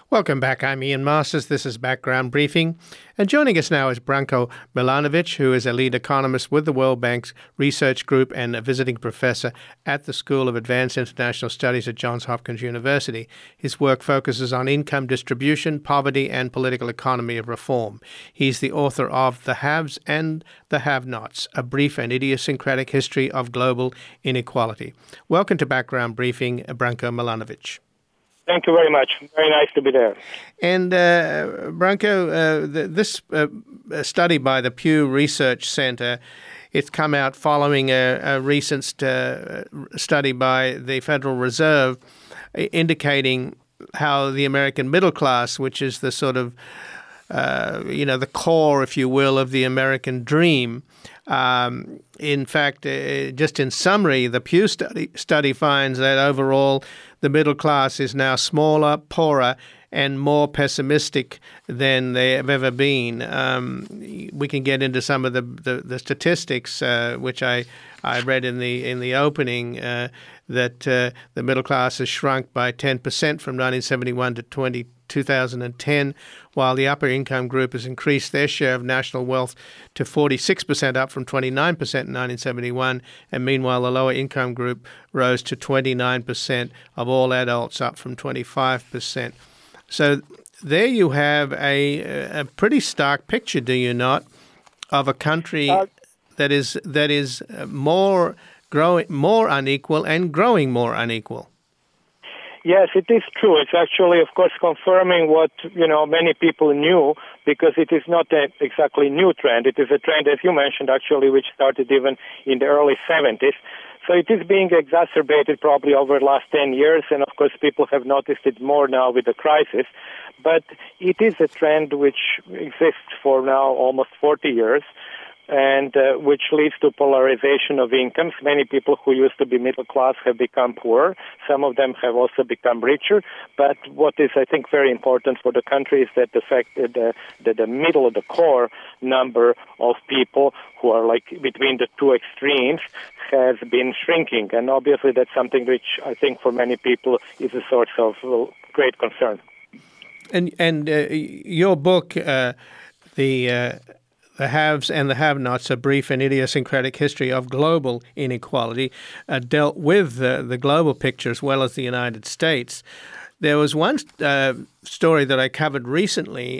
Welcome back. I'm Ian Masters. This is Background Briefing. And joining us now is Branko Milanovic, who is a lead economist with the World Bank's research group and a visiting professor at the School of Advanced International Studies at Johns Hopkins University. His work focuses on income distribution, poverty, and political economy of reform. He's the author of The Haves and the Have-Nots, A Brief and Idiosyncratic History of Global Inequality. Welcome to Background Briefing, Branko Milanovic. Thank you very much. Very nice to be there. And Branko, this study by the Pew Research Center, it's come out following a recent study by the Federal Reserve indicating how the American middle class, which is the sort of, the core, if you will, of the American dream. In fact, just in summary, the Pew study finds that overall the middle class is now smaller, poorer, and more pessimistic than they have ever been. We can get into some of the statistics, which I read in the opening, that the middle class has shrunk by 10% from 1971 to 2010, while the upper income group has increased their share of national wealth to 46%, up from 29% in 1971, and meanwhile the lower income group rose to 29% of all adults, up from 25%. So there you have a pretty stark picture, do you not, of a country that is more unequal and growing more unequal. Yes, it is true. It's actually, of course, confirming what, many people knew, because it is not an exactly new trend. It is a trend, as you mentioned, actually, which started even in the early 70s. So it is being exacerbated probably over the last 10 years, and of course people have noticed it more now with the crisis. But it is a trend which exists for now almost 40 years, and which leads to polarization of incomes. Many people who used to be middle class have become poor. Some of them have also become richer. But what is, I think, very important for the country is that the fact that the middle of the core number of people who are like between the two extremes has been shrinking. And obviously that's something which I think for many people is a source of great concern. And your book, The Haves and the Have-Nots, A Brief and Idiosyncratic History of Global Inequality, dealt with the global picture as well as the United States. There was one story that I covered recently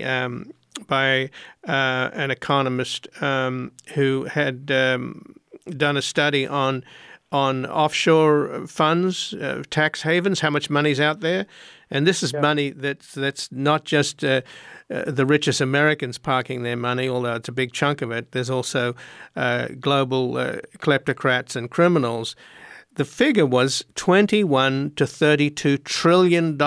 by an economist who had done a study on offshore funds, tax havens, how much money's out there. And this is money that's not just the richest Americans parking their money, although it's a big chunk of it. There's also global kleptocrats and criminals. The figure was $21 to $32 trillion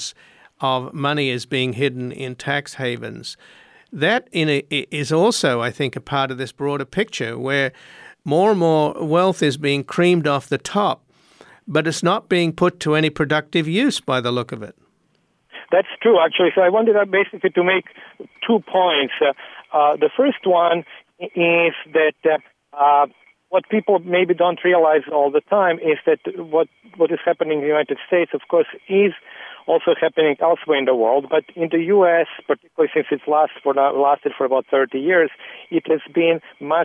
of money is being hidden in tax havens. That is also, I think, a part of this broader picture where more and more wealth is being creamed off the top, but it's not being put to any productive use by the look of it. That's true, actually. So I wanted basically to make 2 points. The first one is that what people maybe don't realize all the time is that what is happening in the United States, of course, is also happening elsewhere in the world. But in the U.S., particularly since it's lasted for about 30 years, it has been much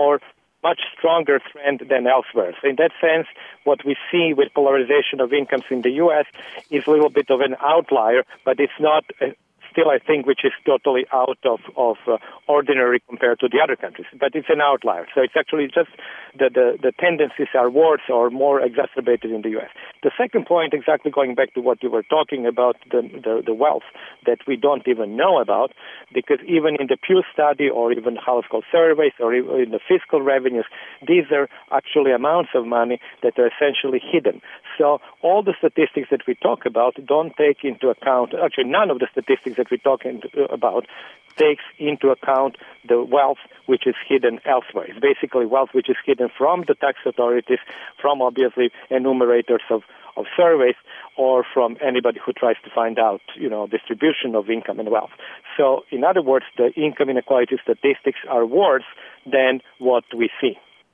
stronger trend than elsewhere. So in that sense, what we see with polarization of incomes in the U.S. is a little bit of an outlier, but it's not still, I think, which is totally out of ordinary compared to the other countries. But it's an outlier. So it's actually just the tendencies are worse or more exacerbated in the U.S. The second point, exactly going back to what you were talking about, the wealth that we don't even know about, because even in the Pew study or even House called surveys or even in the fiscal revenues, these are actually amounts of money that are essentially hidden. So all the statistics that we talk about don't take into account, actually none of the statistics that we talk about takes into account the wealth which is hidden elsewhere. It's basically wealth which is hidden from the tax authorities, from obviously enumerators of surveys, or from anybody who tries to find out, distribution of income and wealth. So, in other words, the income inequality statistics are worse than what we see.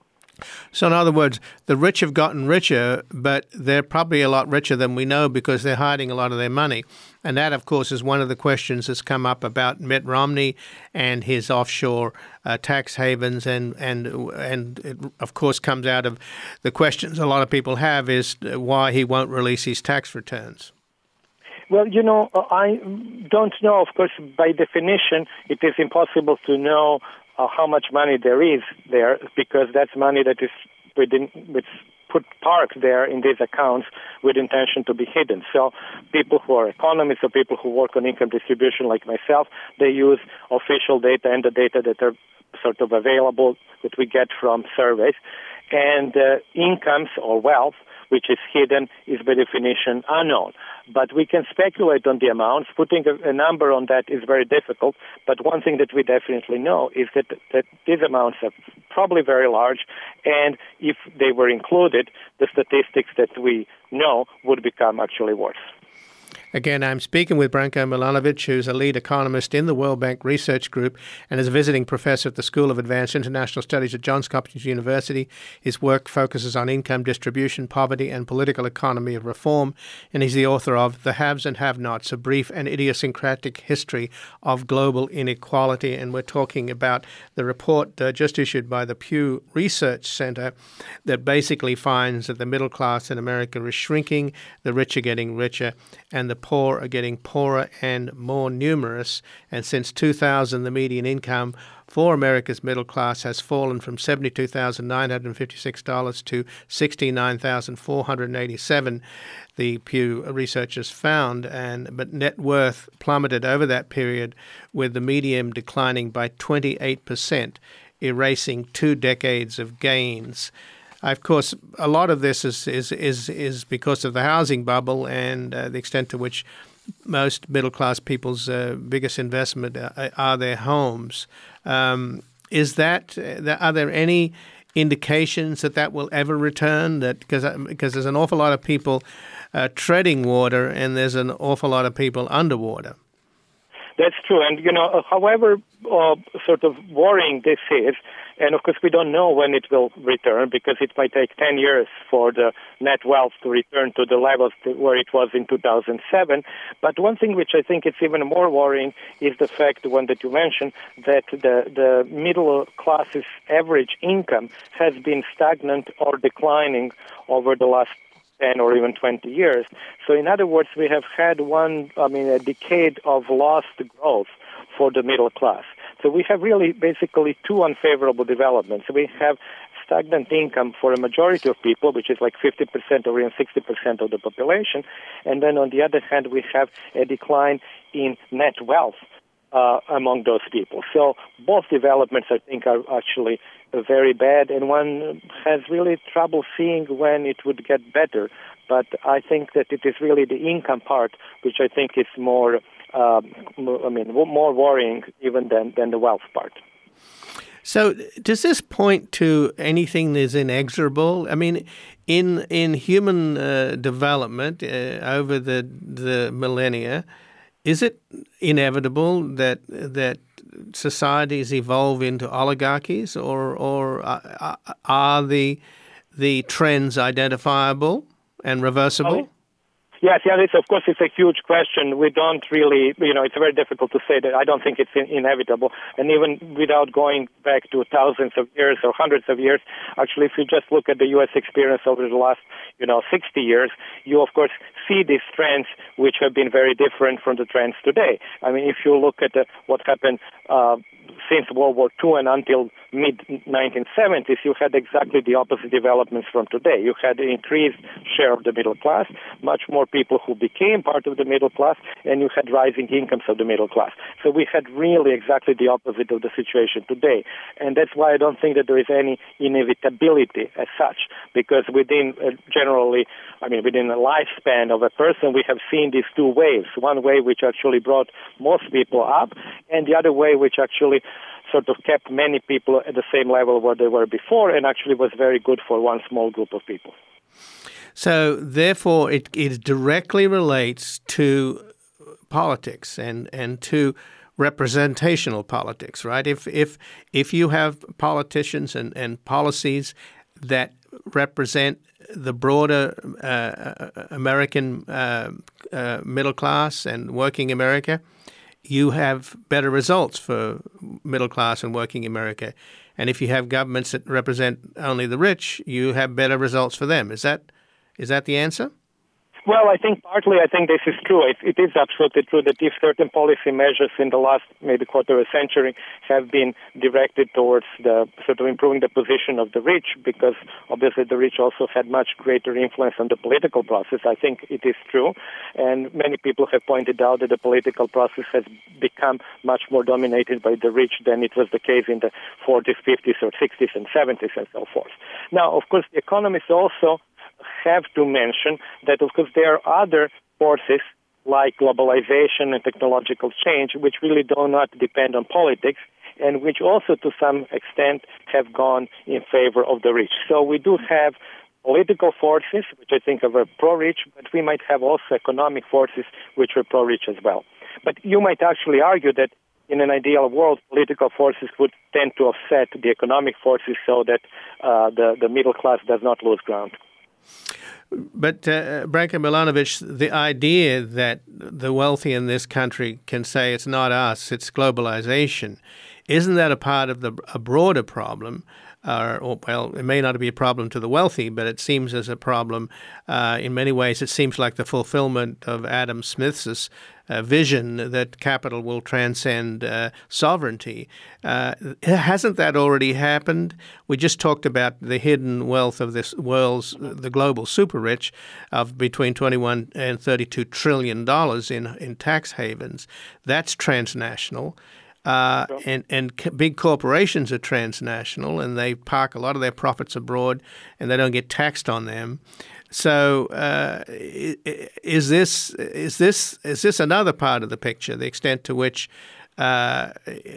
So in other words, the rich have gotten richer, but they're probably a lot richer than we know because they're hiding a lot of their money. And that, of course, is one of the questions that's come up about Mitt Romney and his offshore tax havens. And it, of course, comes out of the questions a lot of people have is why he won't release his tax returns. Well, I don't know. Of course, by definition, it is impossible to know how much money there is there because that's money that is put parked there in these accounts with intention to be hidden. So people who are economists or people who work on income distribution like myself, they use official data and the data that are sort of available that we get from surveys. And incomes or wealth, which is hidden, is by definition unknown. But we can speculate on the amounts. Putting a number on that is very difficult. But one thing that we definitely know is that these amounts are probably very large. And if they were included, the statistics that we know would become actually worse. Again, I'm speaking with Branko Milanovic, who's a lead economist in the World Bank Research Group and is a visiting professor at the School of Advanced International Studies at Johns Hopkins University. His work focuses on income distribution, poverty, and political economy of reform, and he's the author of The Haves and Have-Nots, A Brief and Idiosyncratic History of Global Inequality. And we're talking about the report just issued by the Pew Research Center that basically finds that the middle class in America is shrinking, the rich are getting richer, and the poor are getting poorer and more numerous. And since 2000, the median income for America's middle class has fallen from $72,956 to $69,487, the Pew researchers found. But net worth plummeted over that period, with the median declining by 28%, erasing 2 decades of gains. Of course, a lot of this is because of the housing bubble and the extent to which most middle-class people's biggest investment are their homes. Are there any indications that will ever return? Because there's an awful lot of people treading water and there's an awful lot of people underwater. That's true. And, however sort of worrying this is, and of course we don't know when it will return because it might take 10 years for the net wealth to return to the levels where it was in 2007. But one thing which I think is even more worrying is the fact, the one that you mentioned, that the middle class's average income has been stagnant or declining over the last 10 or even 20 years. So in other words, we have had a decade of lost growth for the middle class. So we have really basically two unfavorable developments. We have stagnant income for a majority of people, which is like 50% or even 60% of the population. And then on the other hand, we have a decline in net wealth among those people. So both developments, I think, are actually very bad, and one has really trouble seeing when it would get better. But I think that it is really the income part, which I think is more worrying even than the wealth part. So does this point to anything that is inexorable? I mean, in human development over the millennia, is it inevitable that societies evolve into oligarchies, or are the trends identifiable and reversible? Yes, of course, it's a huge question. We don't really, it's very difficult to say that. I don't think it's inevitable. And even without going back to thousands of years or hundreds of years, actually, if you just look at the U.S. experience over the last, 60 years, you, of course, see these trends which have been very different from the trends today. I mean, if you look at what happened since World War II and until mid-1970s, you had exactly the opposite developments from today. You had an increased share of the middle class, much more people who became part of the middle class, and you had rising incomes of the middle class. So we had really exactly the opposite of the situation today. And that's why I don't think that there is any inevitability as such, because within a lifespan of a person, we have seen these two waves. One wave which actually brought most people up, and the other way which actually sort of kept many people at the same level where they were before, and actually was very good for one small group of people. So therefore, it directly relates to politics and to representational politics, right? If you have politicians and policies that represent the broader American middle class and working America, you have better results for middle class and working America. And if you have governments that represent only the rich, you have better results for them. Is that the answer? Well, I think this is true. It is absolutely true that if certain policy measures in the last maybe quarter of a century have been directed towards the sort of improving the position of the rich, because obviously the rich also had much greater influence on the political process, I think it is true. And many people have pointed out that the political process has become much more dominated by the rich than it was the case in the 40s, 50s, or 60s and 70s and so forth. Now, of course, the economists also have to mention that, of course, there are other forces like globalization and technological change which really do not depend on politics and which also to some extent have gone in favor of the rich. So we do have political forces which I think are pro-rich, but we might have also economic forces which are pro-rich as well. But you might actually argue that in an ideal world, political forces would tend to offset the economic forces so that the middle class does not lose ground. But Branko Milanovic, the idea that the wealthy in this country can say it's not us, it's globalization, isn't that a part of a broader problem? Well, it may not be a problem to the wealthy, but it seems as a problem. In many ways, it seems like the fulfillment of Adam Smith's vision that capital will transcend sovereignty. Hasn't that already happened? We just talked about the hidden wealth of the global super rich of between $21 and $32 trillion in tax havens. That's transnational. And big corporations are transnational, and they park a lot of their profits abroad, and they don't get taxed on them. So, is this another part of the picture? The extent to which, our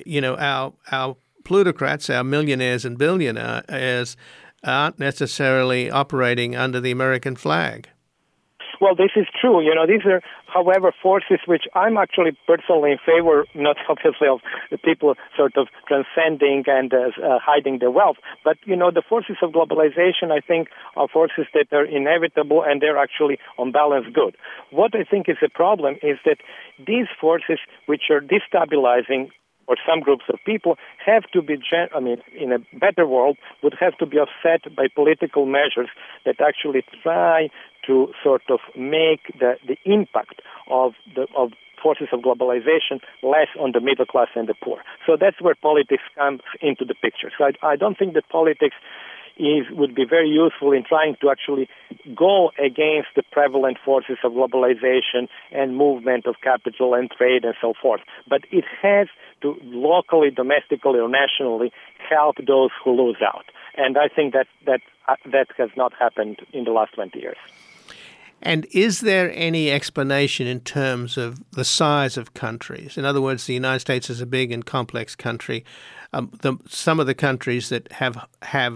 plutocrats, our millionaires and billionaires, aren't necessarily operating under the American flag. Well, this is true. These are, however, forces which I'm actually personally in favor, not obviously of the people sort of transcending and hiding their wealth. But, the forces of globalization, I think, are forces that are inevitable and they're actually on balance good. What I think is a problem is that these forces which are destabilizing or some groups of people have to be, in a better world, would have to be offset by political measures that actually try to sort of make the impact of forces of globalization less on the middle class and the poor. So that's where politics comes into the picture. So I don't think that politics would be very useful in trying to actually go against the prevalent forces of globalization and movement of capital and trade and so forth. But it has to locally, domestically, or nationally help those who lose out. And I think that has not happened in the last 20 years. And is there any explanation in terms of the size of countries? In other words, the United States is a big and complex country. Some of the countries that have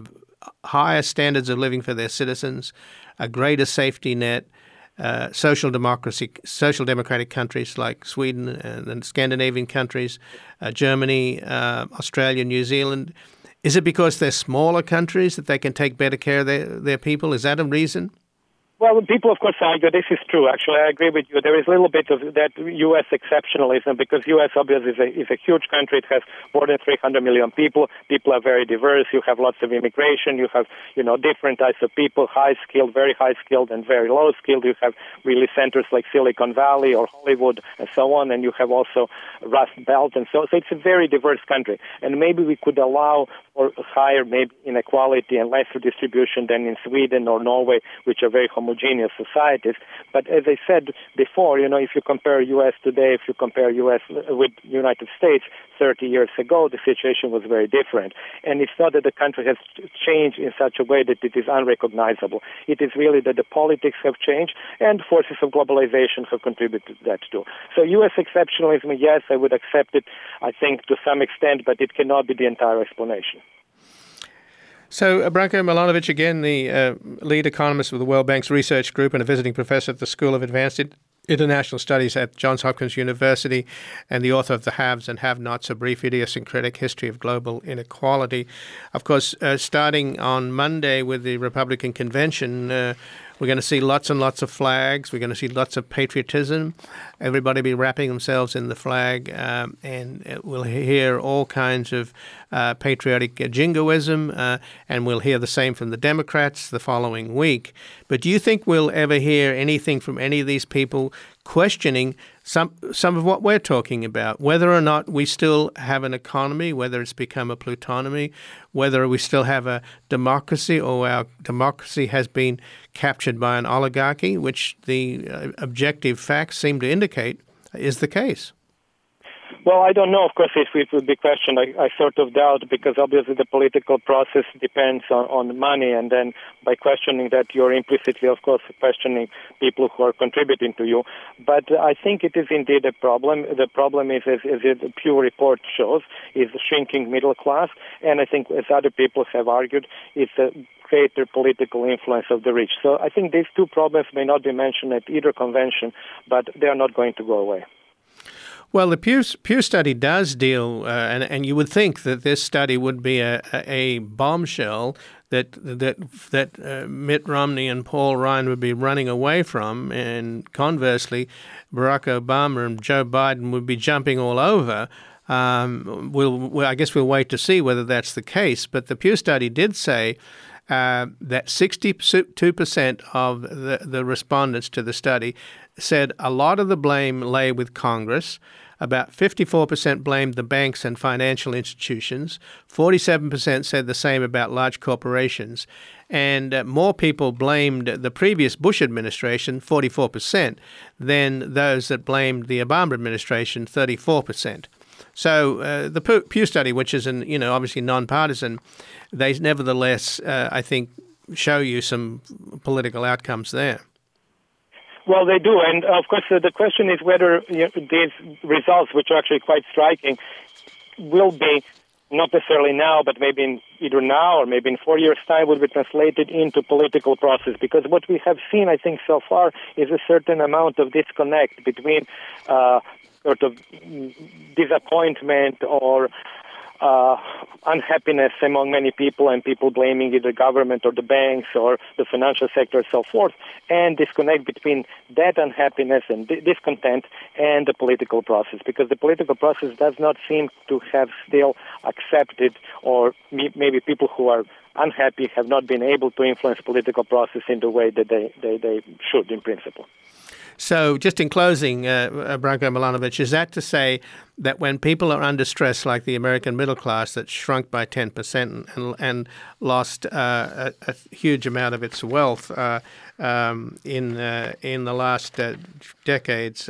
higher standards of living for their citizens, a greater safety net, social democratic countries like Sweden and Scandinavian countries, Germany, Australia, New Zealand. Is it because they're smaller countries that they can take better care of their people? Is that a reason? Well, people, of course, argue this is true. Actually, I agree with you. There is a little bit of that U.S. exceptionalism because U.S. obviously is a huge country. It has more than 300 million people. People are very diverse. You have lots of immigration. You have, different types of people, high-skilled, very high-skilled, and very low-skilled. You have really centers like Silicon Valley or Hollywood and so on, and you have also Rust Belt. And so it's a very diverse country. And maybe we could allow for higher maybe inequality and lesser distribution than in Sweden or Norway, which are very homogeneous societies. But as I said before, if you compare U.S. today, if you compare U.S. with United States 30 years ago, the situation was very different. And it's not that the country has changed in such a way that it is unrecognizable. It is really that the politics have changed and forces of globalization have contributed to that too. So U.S. exceptionalism, yes, I would accept it, I think, to some extent, but it cannot be the entire explanation. So, Branko Milanovic, again, the lead economist with the World Bank's research group and a visiting professor at the School of Advanced International Studies at Johns Hopkins University and the author of The Haves and Have-Nots, A Brief Idiosyncratic History of Global Inequality. Of course, starting on Monday with the Republican convention, we're going to see lots and lots of flags. We're going to see lots of patriotism. Everybody be wrapping themselves in the flag, and we'll hear all kinds of patriotic jingoism, and we'll hear the same from the Democrats the following week. But do you think we'll ever hear anything from any of these people questioning some of what we're talking about, whether or not we still have an economy, whether it's become a plutonomy, whether we still have a democracy or our democracy has been captured by an oligarchy, which the objective facts seem to indicate is the case? Well, I don't know, of course, if it would be questioned. I sort of doubt, because obviously the political process depends on money, and then by questioning that, you're implicitly, of course, questioning people who are contributing to you. But I think it is indeed a problem. The problem is, as the Pew report shows, is the shrinking middle class, and I think, as other people have argued, it's a greater political influence of the rich. So I think these two problems may not be mentioned at either convention, but they are not going to go away. Well, the Pew study does deal, and you would think that this study would be a bombshell that Mitt Romney and Paul Ryan would be running away from, and conversely, Barack Obama and Joe Biden would be jumping all over. I guess we'll wait to see whether that's the case. But the Pew study did say that 62% of the respondents to the study said a lot of the blame lay with Congress. About 54% blamed the banks and financial institutions. 47% said the same about large corporations. And more people blamed the previous Bush administration, 44%, than those that blamed the Obama administration, 34%. So the Pew study, which is obviously nonpartisan, they nevertheless, I think, show you some political outcomes there. Well, they do, and of course the question is whether these results, which are actually quite striking, will be not necessarily now, but maybe either now or maybe in 4 years' time, will be translated into political process. Because what we have seen, I think, so far is a certain amount of disconnect between sort of disappointment or unhappiness among many people, and people blaming either government or the banks or the financial sector and so forth, and disconnect between that unhappiness and discontent and the political process, because the political process does not seem to have still accepted, or maybe people who are unhappy have not been able to influence political process in the way that they should in principle. So just in closing, Branko Milanovic, is that to say that when people are under stress, like the American middle class that shrunk by 10% and lost a huge amount of its wealth in the last decades,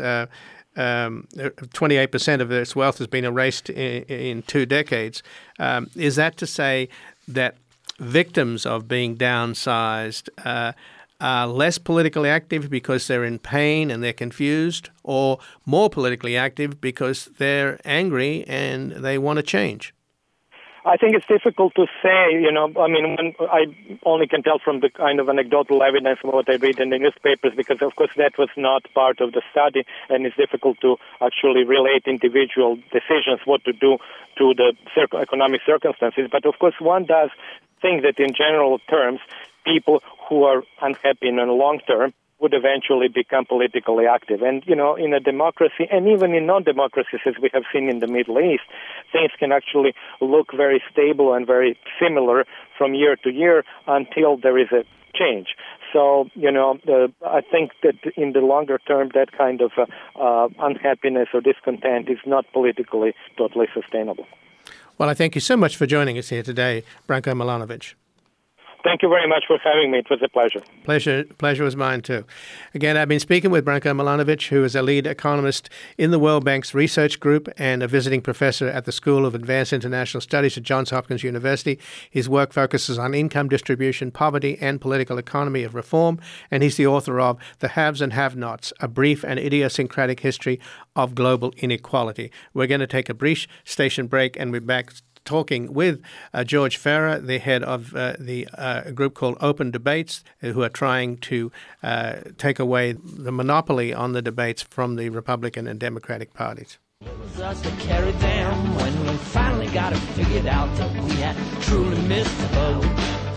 28% of its wealth has been erased in 2 decades, is that to say that victims of being downsized are less politically active because they're in pain and they're confused, or more politically active because they're angry and they want to change? I think it's difficult to say, I only can tell from the kind of anecdotal evidence from what I read in the newspapers, because of course that was not part of the study, and it's difficult to actually relate individual decisions, what to do to the economic circumstances. But of course one does think that in general terms, people who are unhappy in the long term would eventually become politically active. And, in a democracy, and even in non-democracies, as we have seen in the Middle East, things can actually look very stable and very similar from year to year until there is a change. So, I think that in the longer term, that kind of unhappiness or discontent is not politically totally sustainable. Well, I thank you so much for joining us here today, Branko Milanovic. Thank you very much for having me. It was a pleasure. Pleasure was mine too. Again, I've been speaking with Branko Milanovic, who is a lead economist in the World Bank's research group and a visiting professor at the School of Advanced International Studies at Johns Hopkins University. His work focuses on income distribution, poverty, and political economy of reform, and he's the author of The Haves and Have-Nots, A Brief and Idiosyncratic History of Global Inequality. We're going to take a brief station break, and we're back talking with George Farrer, the head of a group called Open Debates, who are trying to take away the monopoly on the debates from the Republican and Democratic parties. It was us that carried them when we finally got it figured out that we had truly missed the boat.